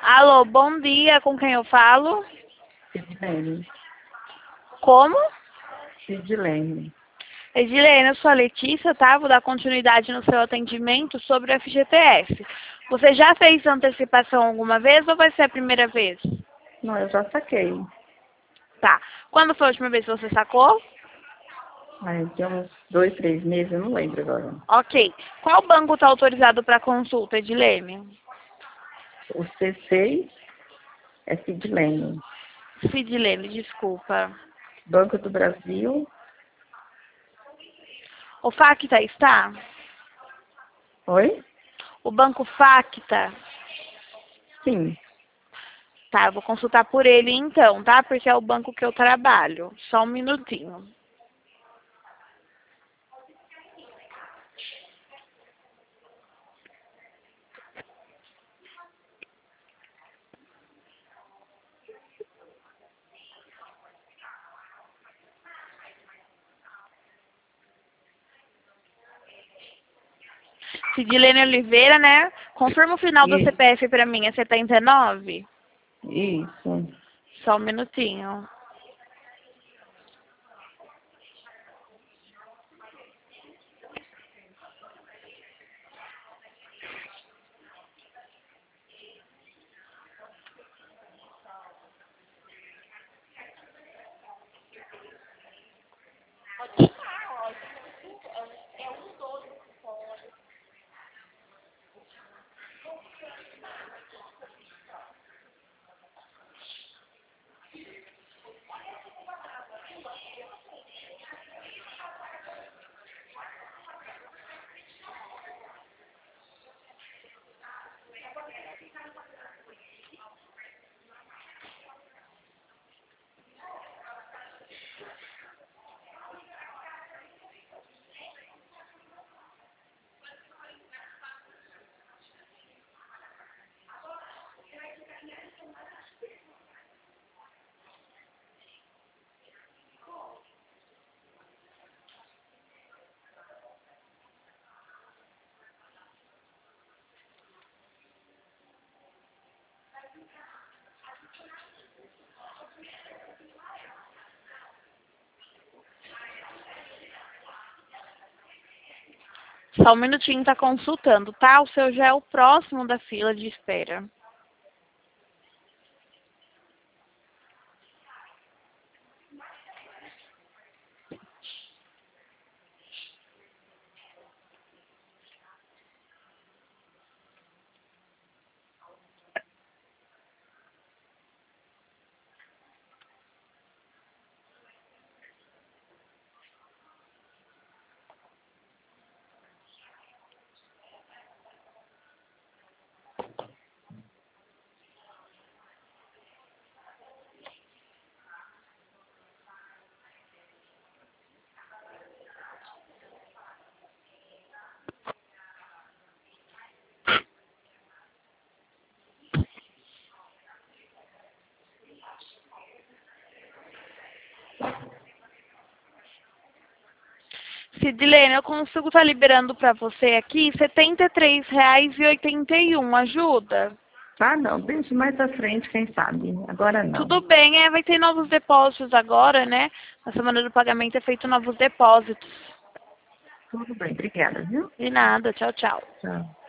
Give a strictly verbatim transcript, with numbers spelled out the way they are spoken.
Alô, bom dia, com quem eu falo? Edilene. Como? Edilene. Edilene, eu sou a Letícia, tá? Vou dar continuidade no seu atendimento sobre o F G T S. Você já fez antecipação alguma vez ou vai ser a primeira vez? Não, eu já saquei. Tá. Quando foi a última vez que você sacou? Aí tem uns dois, três meses, eu não lembro agora. Ok. Qual banco está autorizado para consulta, Edilene? O C seis é Sidlene. Sidlene, desculpa. Banco do Brasil. O Facta está? Oi? O banco Facta? Sim. Tá, eu vou consultar por ele então, tá? Porque é o banco que eu trabalho. Só um minutinho. Sidlene Oliveira, né? Confirma o final do Isso. C P F pra mim, é setenta e nove? Isso. Só um minutinho. Só um minutinho, tá consultando, tá? O seu já é o próximo da fila de espera. Sidlene, eu consigo estar liberando para você aqui setenta e três reais e oitenta e um, ajuda? Ah, não. Deixa mais à frente, quem sabe. Agora não. Tudo bem, é, vai ter novos depósitos agora, né? Na semana do pagamento é feito novos depósitos. Tudo bem. Obrigada, viu? De nada, tchau, tchau. Tchau.